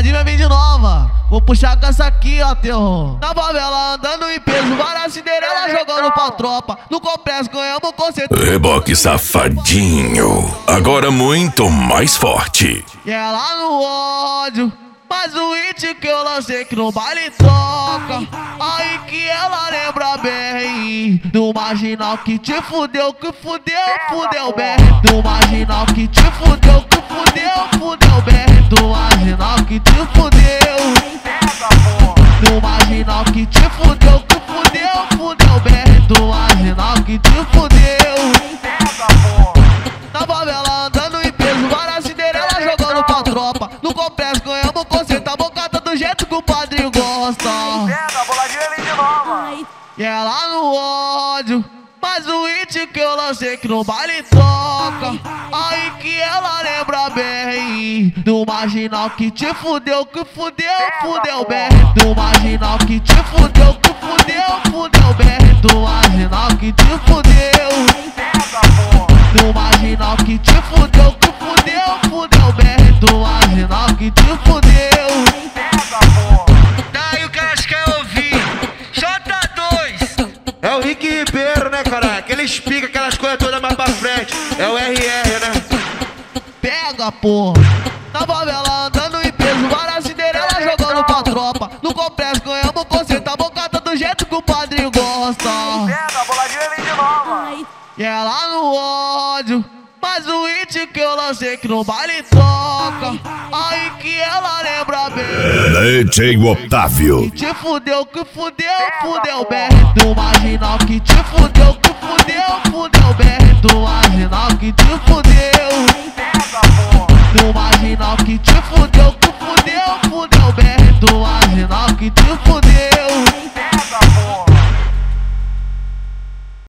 boladinha vem de nova. Vou puxar com essa aqui, ó, terror. Na favela andando em peso, várias Cinderela jogando pra tropa. No complexo ganhamos com certeza. Reboque safadinho, agora muito mais forte. E ela no ódio, mas o hit que eu lancei que no baile toca. Aí que ela lembra bem do marginal que te fudeu, que fudeu bem. Do marginal que te fudeu, que fudeu bem. Do marginal que te fudeu. Do marginal que te fudeu, que fudeu bem. Do marginal que te fudeu. Na favela andando em peso, várias Cinderela jogando pra tropa. No complexo ganhamos conceito, a bocata do jeito que o padrinho gosta. Pega, boladinha vem de nova. E ela no ódio, mas o hit que eu lancei que no baile toca. Aí que ela lembra bem do marginal que te fudeu, que fudeu bem. Do marginal que te fudeu, que fudeu bem. Do marginal que te fudeu. Do marginal que te fudeu, que fudeu bem. Do marginal que te fudeu. Daí o que elas querem ouvir? J2 É o Rick Ribeiro, né, caralho? Aqueles pica, aquelas coisas todas mais pra frente. É o RR, né? Pega, porra. Na favela andando em peso, várias Cinderela jogando pra tropa. No complexo ganhamos conceito, a bocata do jeito que o padrinho gosta. Pega, boladinha vem de nova. E ela no ódio, mas o hit que eu lancei que no baile toca. Aí que ela lembra bem DJ Otávio. que te fudeu, que fudeu bem. Do marginal que te fudeu, que fudeu bem. Do marginal que te fudeu. Do marginal que te fudeu, que fudeu bem. Do marginal que te fudeu.